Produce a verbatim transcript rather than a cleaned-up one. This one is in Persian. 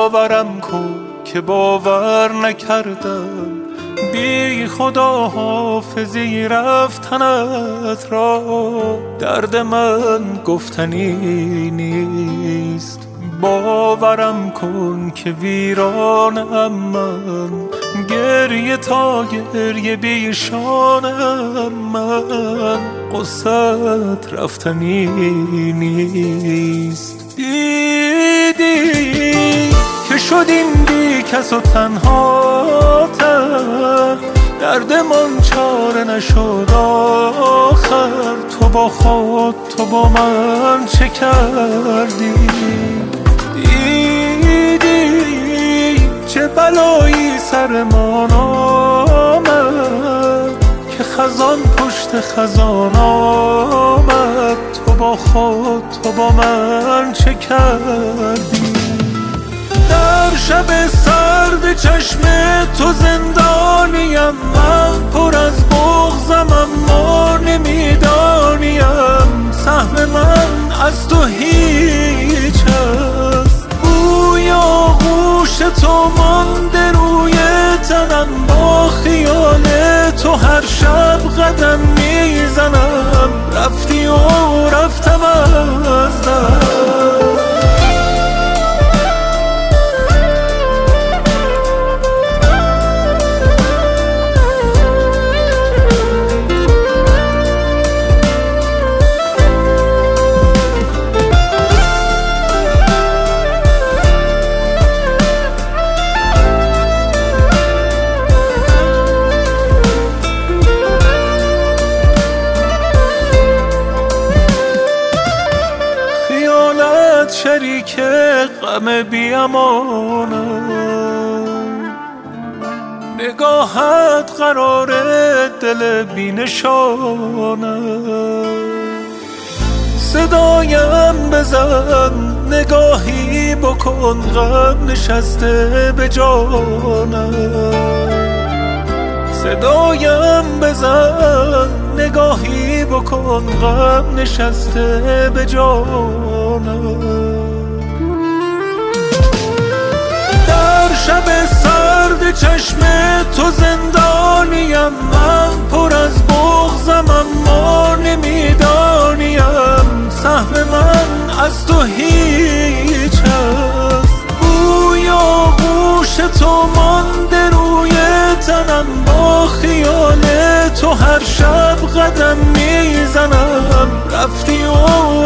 باورم کن که باور نکردم، بی خدا حافظی رفتنت را. درد من گفتنی نیست، باورم کن که ویرانم من، گریه تا گریه بیشانم من، قصت رفتنی نیست. دیدی که شدیم بی کس و تنها تر، درد من چاره نشد آخر. تو با خود تو با من چه کردی؟ دیدی چه بلایی سرمان آمد که خزان پشت خزان آمد. تو با خود تو با من چه کردی؟ در شب سرد چشم تو زندانیم، من پر از بغضم اما نمیدانیم سهم من از تو هیچ است. بوی آغوش تو مانده روی تنم، با خیال تو هر شب قدم میزنم. رفتی و رفتم از دست. شریک غم بیامانم، نگاهت قرار دل بینشانم. صدایم بزن نگاهی بکن، غم نشسته به جانم. صدایم بزن نگاهی بکن، غم نشسته به جانم. در شب سرد چشم تو زندانیم، من پر از بغضم اما نمیدانیم سهم من از تو هیچ است. بوی آغوش تو مانده روی تنم، با خیال تو هر شب قدم میزنم. رفتی و